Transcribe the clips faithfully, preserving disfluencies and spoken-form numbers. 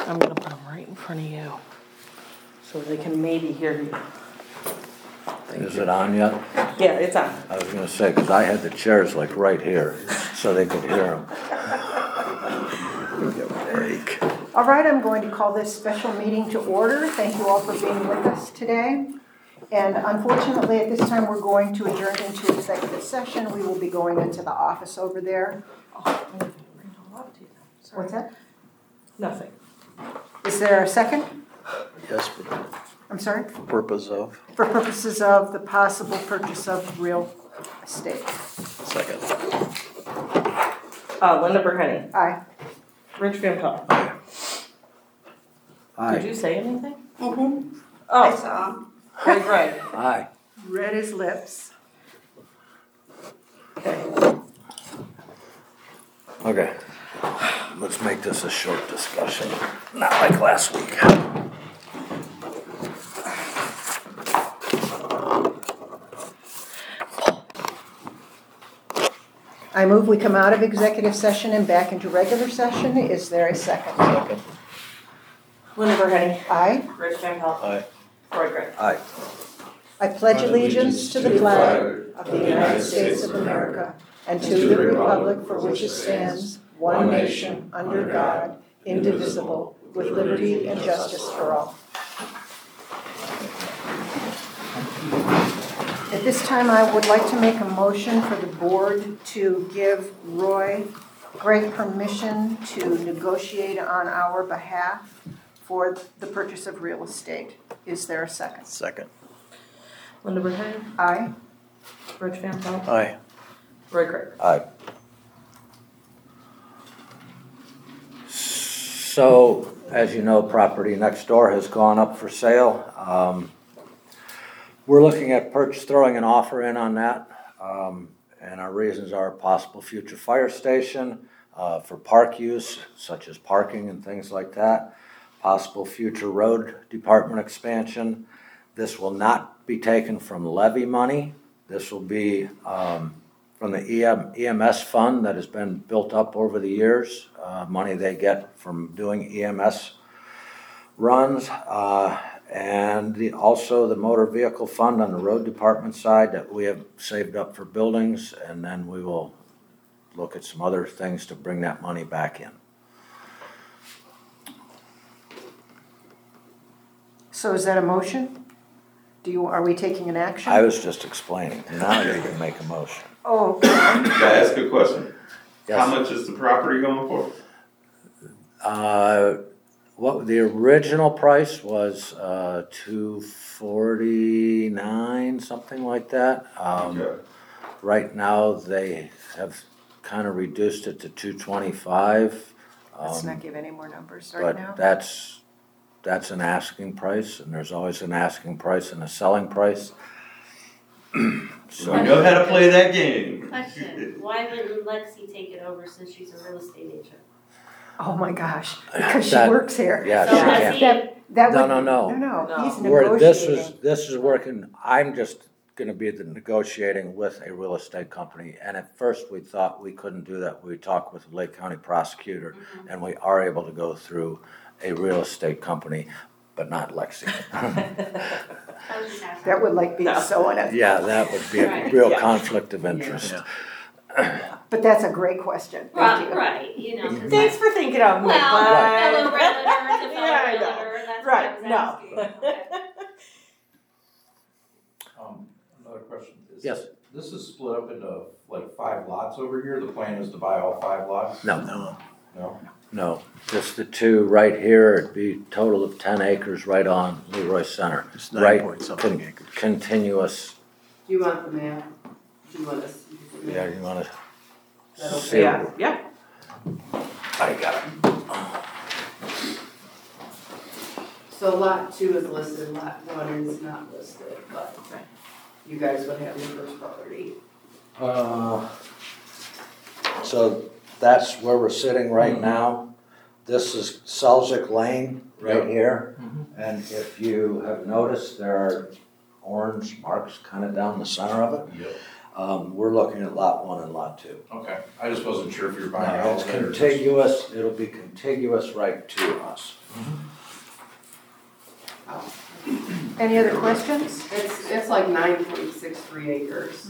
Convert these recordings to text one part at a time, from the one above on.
I'm gonna put them right in front of you, so they can maybe hear you. Is it on yet? Yeah, it's on. I was gonna say, because I had the chairs like right here, so they could hear them. Break. All right, I'm going to call this special meeting to order. Thank you all for being with us today. And unfortunately, at this time, we're going to adjourn into executive session. We will be going into the office over there. Oh, I didn't bring it all up to you. Sorry. What's that? Nothing. Is there a second? Yes, for I'm sorry? purpose of. For purposes of the possible purchase of real estate. Second. Uh, Linda Burhenny. Aye. Rich Van Pelt. Aye. Did you say anything? Mm-hmm. Oh, I saw. Greg Gray. Aye. Red as lips. Okay. Okay. Let's make this a short discussion, not like last week. I move we come out of executive session and back into regular session. Is there a second? Second. Linda Burhenny. Aye. Rich Van Pelt. Aye. Roy Gray. Aye. I pledge allegiance to the flag of the United States of America and to the republic for which it stands, one nation, under God, indivisible, with liberty and justice for all. At this time, I would like to make a motion for the board to give Roy Gray permission to negotiate on our behalf for the purchase of real estate. Is there a second? Second. Linda Burhenny. Aye. Rich Van Pelt. Aye. Roy Gray. Aye. So, as you know, property next door has gone up for sale. Um, we're looking at purchase, throwing an offer in on that. Um, and our reasons are possible future fire station, uh, for park use, such as parking and things like that. Possible future road department expansion. This will not be taken from levy money. This will be um, from the E M S fund that has been built up over the years, uh, money they get from doing E M S runs, uh, and the, also the motor vehicle fund on the road department side that we have saved up for buildings, and then we will look at some other things to bring that money back in. So is that a motion? Do you, are we taking an action? I was just explaining. Now you can make a motion. Oh, okay. Can I ask a question? Yes. How much is the property going for? Uh, what the original price was, uh, two forty nine, something like that. Um, Okay. Right now they have kind of reduced it to two twenty five. Let's Um, not give any more numbers right now. but that's that's an asking price, and there's always an asking price and a selling price. So We know how to play that game. Question, why wouldn't Lexi take it over since she's a real estate agent? Oh my gosh, because she That- works here. yeah, So she I can't. see- That, that No, would. no, no. No, no, he's Where this is, negotiating. this is working, I'm just gonna be the negotiating with a real estate company. And at first, we thought we couldn't do that. We talked with the Lake County prosecutor, Mm-hmm. and we are able to go through a real estate company, but not Lexi. I was just asking. That would like be No. so in it. Yeah, that would be a Right. real Yeah. conflict of interest. Yeah. But that's a great question. Thank Right, you. right, you know. 'cause Thanks I- for thinking of me, Well, fellow bud. realtor to fellow Yeah, I know. realtor, that's Right, what I no. was asking. Okay. Um, another question is. Yes. This is split up into like five lots over here, the plan is to buy all five lots? No, No. No? no, just the two right here, it'd be a total of ten acres right on Leroy Center. It's Right, nine point something con- acres. Continuous, Do you want the map? Do you want us? yeah, you wanna That'll- see? Yeah, yeah. I got it. So lot two is listed, lot one is not listed, but you guys would have your first property. Uh, So that's where we're sitting right now. This is Selznick Lane right here. And if you have noticed, there are orange marks kind of down the center of it. Yep. Um, we're looking at lot one and lot two. Okay, I just wasn't sure if you were buying Now, all it's of it or just- contiguous, it'll be contiguous right to us. Oh. Any other questions? It's, it's like nine point six three acres.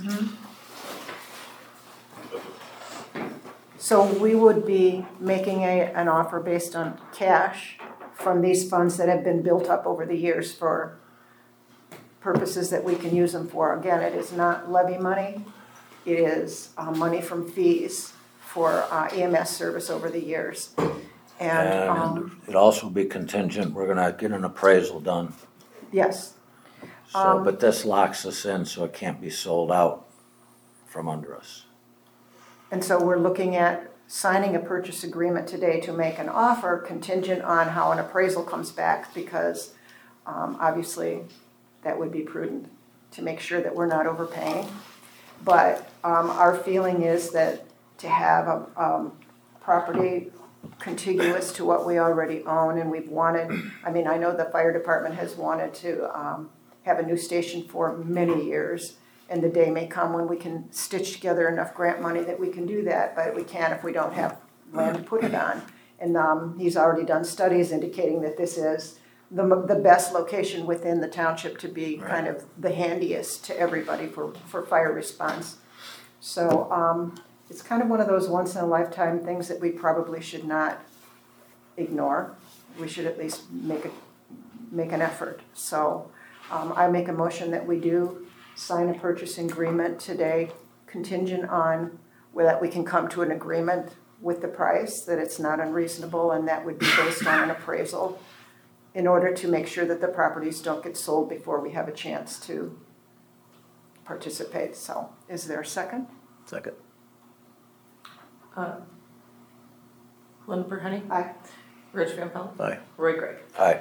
So we would be making a, an offer based on cash from these funds that have been built up over the years for purposes that we can use them for. Again, it is not levy money. It is uh, money from fees for uh, E M S service over the years. And, um, And it'll also be contingent, we're gonna get an appraisal done. yes, So, Um, but this locks us in, so it can't be sold out from under us. and so we're looking at signing a purchase agreement today to make an offer contingent on how an appraisal comes back, because um, obviously that would be prudent to make sure that we're not overpaying. But um, our feeling is that to have a um, property contiguous to what we already own, and we've wanted, I mean, I know the fire department has wanted to um, have a new station for many years, and the day may come when we can stitch together enough grant money that we can do that, but we can't if we don't have land to put it on. And um, he's already done studies indicating that this is the, the best location within the township to be kind of the handiest to everybody for, for fire response. So um, it's kind of one of those once in a lifetime things that we probably should not ignore. We should at least make a, make an effort. So um, I make a motion that we do sign a purchase agreement today contingent on where that we can come to an agreement with the price, that it's not unreasonable, and that would be based on an appraisal in order to make sure that the properties don't get sold before we have a chance to participate. So is there a second? Second. Uh, Linda Henny. Aye. Rich Van Pelt. Aye. Roy Gregg. Aye.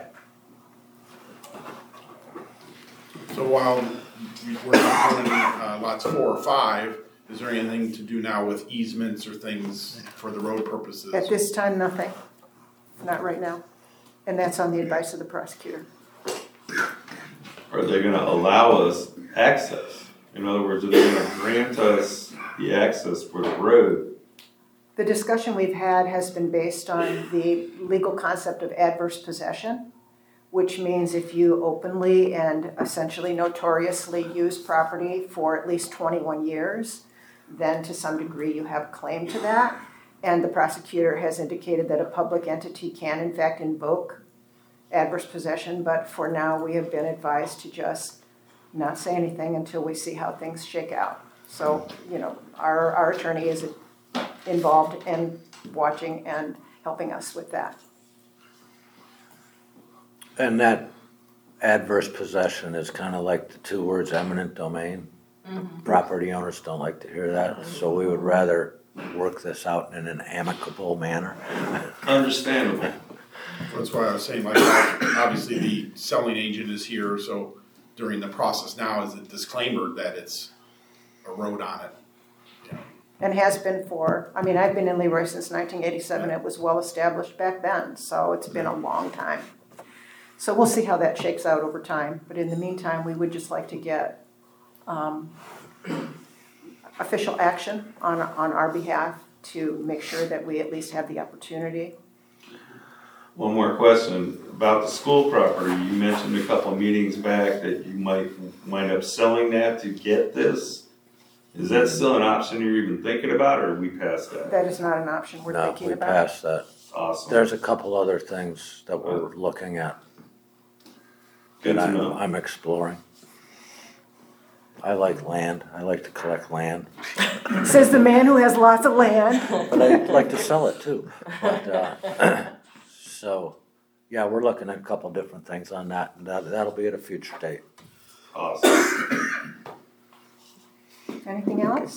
So while we- we're not doing uh, lots four or five, is there anything to do now with easements or things for the road purposes? At this time, nothing. Not right now. And that's on the advice of the prosecutor. Are they gonna allow us access? In other words, are they gonna grant us the access for the road? The discussion we've had has been based on the legal concept of adverse possession, which means if you openly and essentially notoriously use property for at least twenty-one years, then to some degree you have a claim to that. And the prosecutor has indicated that a public entity can in fact invoke adverse possession, but for now we have been advised to just not say anything until we see how things shake out. So, you know, our, our attorney is involved and watching and helping us with that. And that adverse possession is kind of like the two words eminent domain. Mm-hmm. Property owners don't like to hear that, so we would rather work this out in an amicable manner. Understandable. That's why I was saying, like, obviously the selling agent is here, so during the process now is a disclaimer that it's a road on it. You know. And has been for, I mean, I've been in Leroy since nineteen eighty-seven. It was well established back then, so it's been a long time. So we'll see how that shakes out over time. But in the meantime, we would just like to get um, official action on, on our behalf to make sure that we at least have the opportunity. One more question about the school property. You mentioned a couple of meetings back that you might wind up selling that to get this. Is that still an option you're even thinking about, or are we past that? That is not an option we're No, thinking we about. passed that. Awesome. There's a couple other things that we're looking at Good that to I'm, know. I'm exploring. I like land, I like to collect land, Says the man who has lots of land. but I like to sell it too. But, uh, so, yeah, we're looking at a couple different things on that, and that, that'll be at a future date. Awesome. Anything else?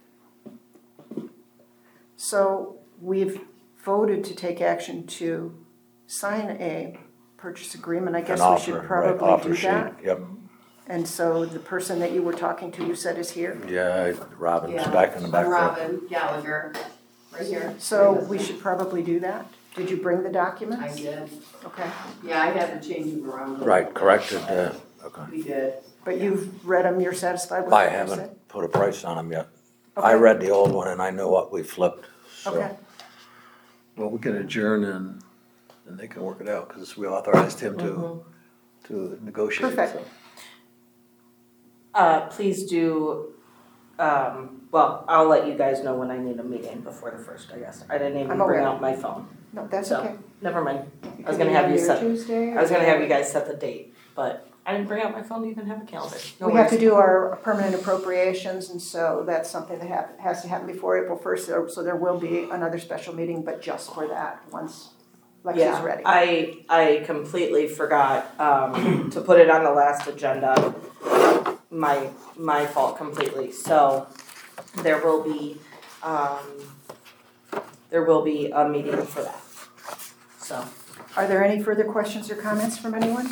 So we've voted to take action to sign a purchase agreement. I guess An we offer, should right, probably offer do sheet, that. Yep, And so the person that you were talking to, you said is here. yeah, Robin's Yeah, back in the back I'm there. Robin Gallagher, right here. So we should probably do that. Did you bring the documents? I did. Okay, Yeah, I had to change them around. Right, corrected, uh, okay. We did. but you've read them, you're satisfied with what I they said? haven't put a price on them yet. I Okay. read the old one and I knew what we flipped, so. Okay, Well, we can adjourn and, and they can work it out, because we authorized him to, to negotiate. Perfect. so. Uh, please do, um, well, I'll let you guys know when I need a meeting before the first, I guess. I didn't even I'm bring aware. out my phone, no, that's so, okay. never mind. It I was could gonna be have you Monday or set, Tuesday. I was gonna have you guys set the date, but I didn't bring out my phone to even have a calendar. No We have to worries. do our permanent appropriations, and so that's something that hap- has to happen before April first, so so there will be another special meeting, but just for that, once Lexi's Yeah, ready. I, I completely forgot, um, to put it on the last agenda. My, my fault completely, so there will be, um, there will be a meeting for that. So, Are there any further questions or comments from anyone?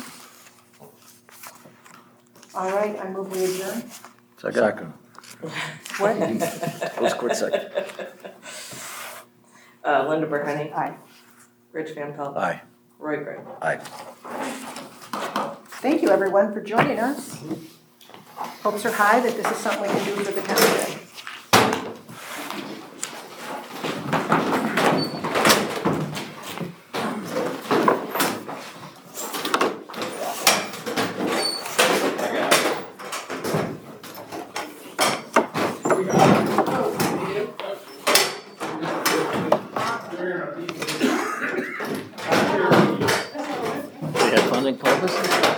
All right, I move we adjourn. Second, Second. What? that was a quick second. uh, Linda Berhenny, Aye. Rich Van Pelt, Aye. Roy Gray. Aye. Thank you, everyone, for joining us. Hopes are high that this is something we can do for the township. They had funding purposes?